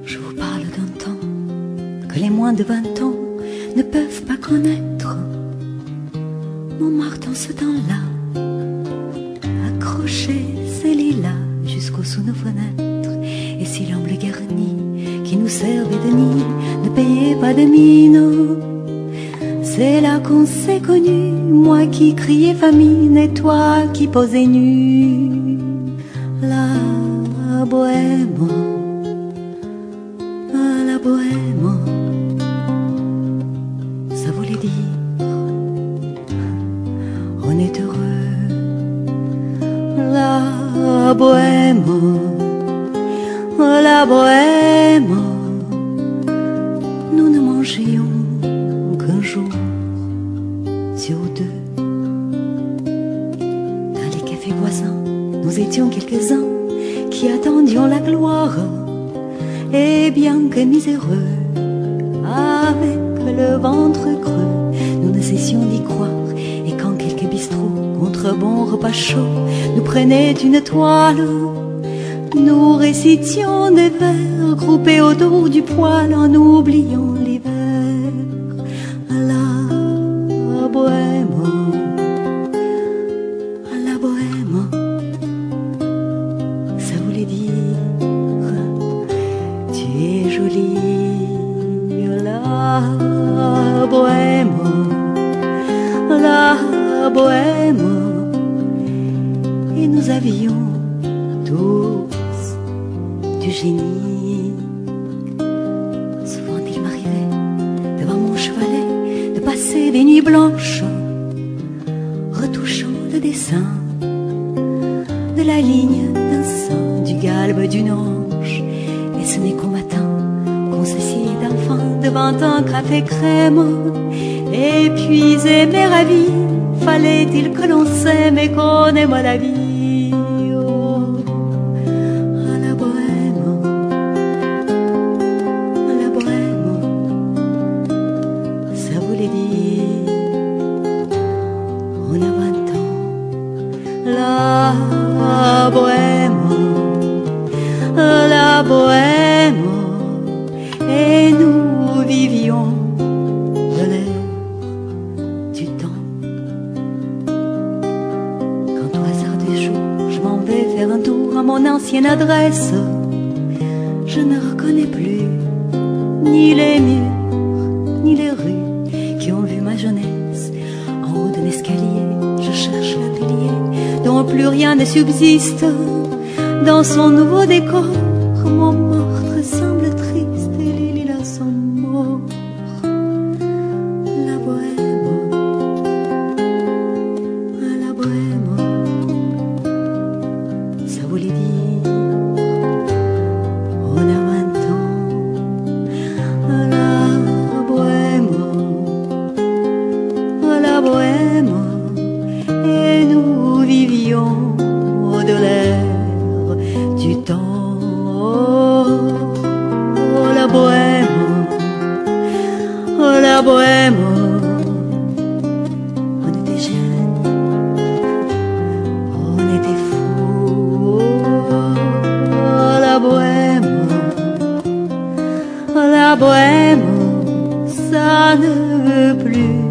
Je vous parle d'un temps que les moins de 20 ans ne peuvent pas connaître. Montmartre en ce temps-là accrochait ses lilas jusqu'au sous nos fenêtres. Et si l'amble garni qui nous servait de nid ne payait pas de mine, c'est là qu'on s'est connus, moi qui criais famine et toi qui posais nu. La bohème, la bohème, ça voulait dire on est heureux. La bohème, la bohème, nous ne mangions qu'un jour sur deux. Dans les cafés voisins, nous étions quelques-uns qui attendions la gloire. Et bien que miséreux, avec le ventre creux, nous ne cessions d'y croire. Et quand quelques bistrots, contre bon repas chaud, nous prenaient une toile, nous récitions des vers groupés autour du poêle en oubliant l'hiver. La bohème, la bohème, ça voulait dire tu es jolie. La bohème, la bohème, et nous avions tous du génie. Souvent il m'arrivait devant mon chevalet de passer des nuits blanches retouchant le dessin de la ligne d'un sein, du galbe d'une hanche. Et ce n'est qu'au matin qu'on s'assied enfin devant un café crème. Et puis aimer la vie, fallait-il que l'on s'aime et qu'on aime la vie. Oh, à la bohème, ça voulait dire on a 20 ans. La bohème, la bohème, et nous vivions de l'air du temps. Quand au hasard des jours je m'en vais faire un tour à mon ancienne adresse, je ne reconnais plus ni les murs ni les rues qui ont vu ma jeunesse. En haut de l'escalier je cherche l'atelier dont plus rien ne subsiste. Dans son nouveau décor, Montmartre semble triste et les lilas sont morts. La bohème, ça voulait dire on a 20 ans. La bohème, et nous vivions de l'air du temps. Oh, la bohème, oh, la bohème, on était jeunes, on était fous. Oh, la bohème, ça ne veut plus